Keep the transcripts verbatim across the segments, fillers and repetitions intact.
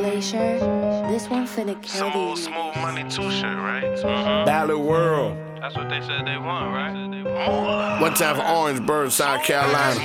Glacier, this one finna kill Some old these smooth niggas. money too shit, right? Mm-hmm. Ballad World. That's what they said they want, right? Moolah. One time for Orangeburg, South Carolina.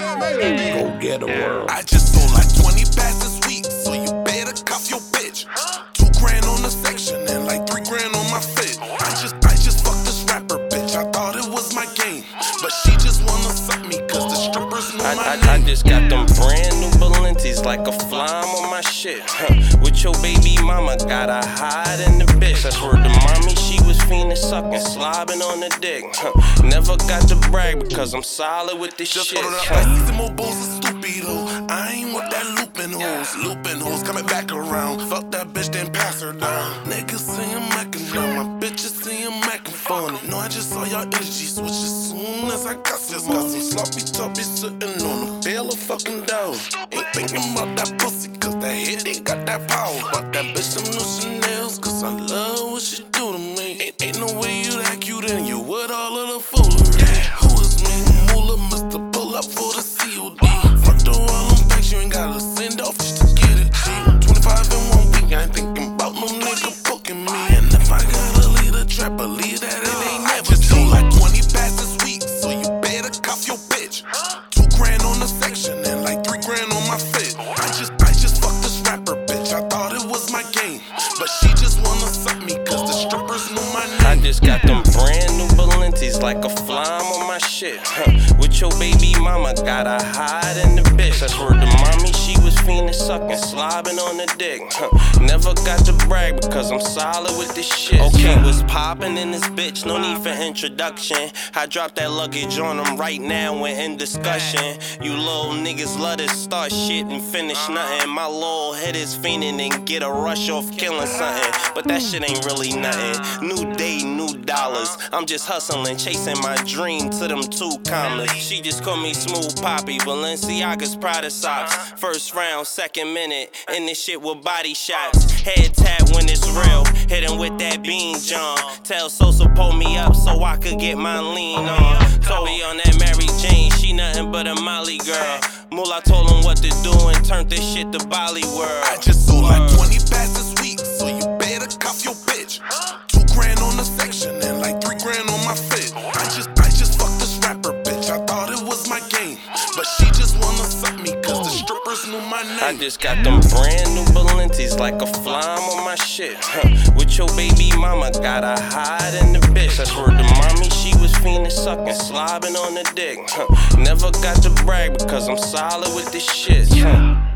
Go get a world. I just sold like twenty packs this week, so you better cuff your bitch. Two grand on the section and like three grand on my fit. I just, I just fucked this rapper bitch. I thought it was my game, but she just wanna suck me cause the strippers know I, my I, name. I just got them brand new Balentis like a flame on my shit. Huh. With your baby mama, gotta hide in the bitch. That's where the mommy, she was fiending, sucking, slobbing on the dick. Huh. Never got to brag because I'm solid with this Just shit. ordered up Huh. like season more bowls of stupido. I ain't with that looping hoes, looping hoes coming back around. Fuck that bitch, then pass her down. Niggas see him macking down, my bitches see him macking funny. No, I just saw y'all energy switch as soon as I got this. Got some sloppy toppy sitting on a bale of fucking dough. Ain't thinking about that pussy, cause that hit ain't got that power. But that bitch, some new Chanel's, cause I love what she do to me. Ain't, ain't no way you that cute and you with all of the foolery. Yeah, who is me? Moolah, Mister Pull up for the C O D. Fuck the all them packs, you ain't gotta send off just to get it cheap. twenty-five in one week, I ain't thinking about no nigga booking me. And if I gotta leave the trap, believe that it ain't never cheap. Like twenty packs this week, so you better cuff your bitch. Two grand on the section and like three grand on my fit. I just, I just fucked this rapper bitch. I thought it was my game, but she just wanna suck me cause the strippers know my name. I just got them brand new Balentis like a flame on my shit. Huh. With your baby mama, gotta hide in the bitch. That's where the mommy, she was fiending, sucking, slobbing on the dick. Huh. Never got to brag because I'm solid with this shit. Okay, was popping in this bitch, no need for introduction. I dropped that luggage on them right now, we're in discussion. You little niggas love to start shit and finish nothing. My little head is fiending and get a rush off killing something. But that shit ain't really nothing. New day, new dollars. I'm just hustling, chasing my dream to them two commas. She just called me Smooth Poppy, Balenciaga's Prada socks. First round, second minute, in this shit with body shots. Head tap when it's real, hit him with that bean John. Tell Sosa pull me up so I could get my lean on. Toby on that Mary Jane, she nothing but a Molly girl. Moolah told him what to do and turned this shit to Bollywood. I just sold like twenty packs this week, so you better cuff your bitch. Two grand on the section and like three grand on my fit. I just, I just fucked this rapper bitch. I thought it was my game, but she just wanna suck me cause the strippers knew my name. I just got them brand new Balentis like a flame on my shit. Huh. With your baby mama, gotta hide in the bitch. That's where the mommy, she was fiending, sucking, slobbing on the dick. Huh. Never got to brag because I'm solid with this shit. Huh.